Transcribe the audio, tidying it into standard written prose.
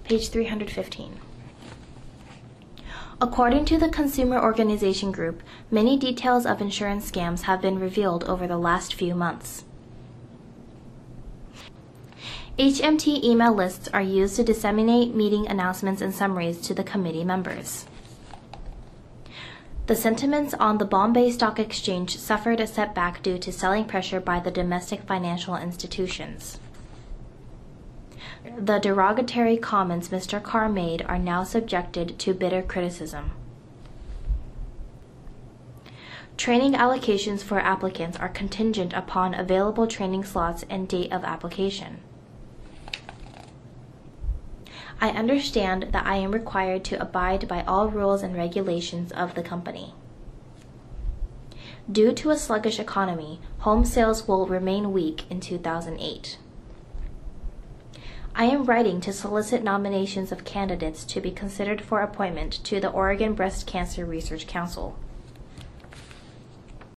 page 315. According to the Consumer Organization Group, many details of insurance scams have been revealed over the last few months. HMT email lists are used to disseminate meeting announcements and summaries to the committee members. The sentiments on the Bombay Stock Exchange suffered a setback due to selling pressure by the domestic financial institutions. The derogatory comments Mr. Carr made are now subjected to bitter criticism. Training allocations for applicants are contingent upon available training slots and date of application. I understand that I am required to abide by all rules and regulations of the company. Due to a sluggish economy, home sales will remain weak in 2008. I am writing to solicit nominations of candidates to be considered for appointment to the Oregon Breast Cancer Research Council.